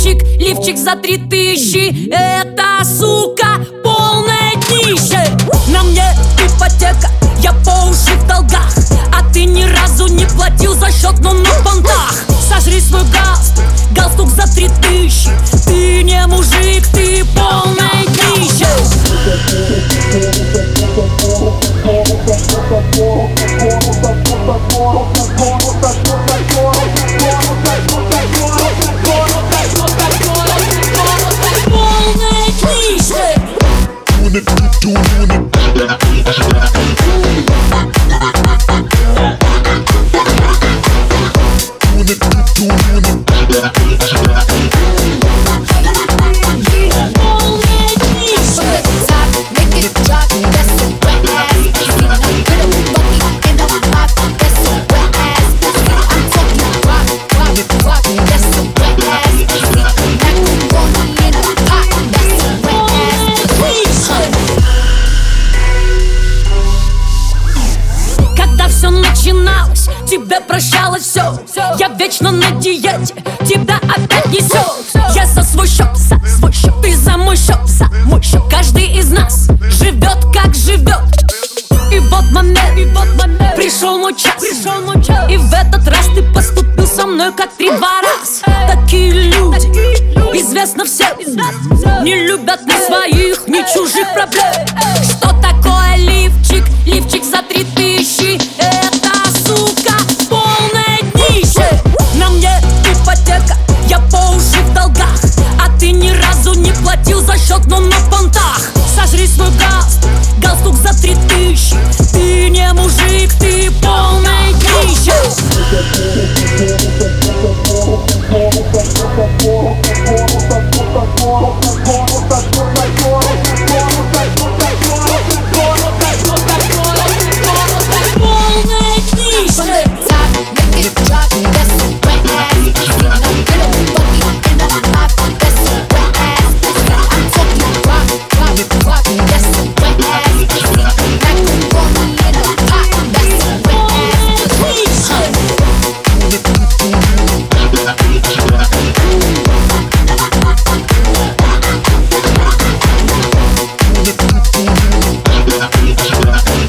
лифчик за 3000. Это, сука, полное днище. На мне ипотека, я по уши в долгах, а ты ни разу не платил за счет, но на понтах. Сожри свой галстук за 3000. Ты не мужик, ты полное днище. Все начиналось, тебе прощалось все. Я вечно на диете, тебя опять несет. Я за свой счет, ты за мой счет, Каждый из нас живет как живет. И вот момент, пришел мой час. И в этот раз ты поступил со мной как 3-2 раз. Такие люди, известно всем, не любят ни своих, ни чужих проблем. Что такое лифчик за 3000? Это, сука, полное днище. На мне ипотека, я по уши в долгах, а ты ни разу не платил за счет, но на понтах. Сожри свой галстук за 3000. Ты не мужик, ты полное днище. We'll be right back.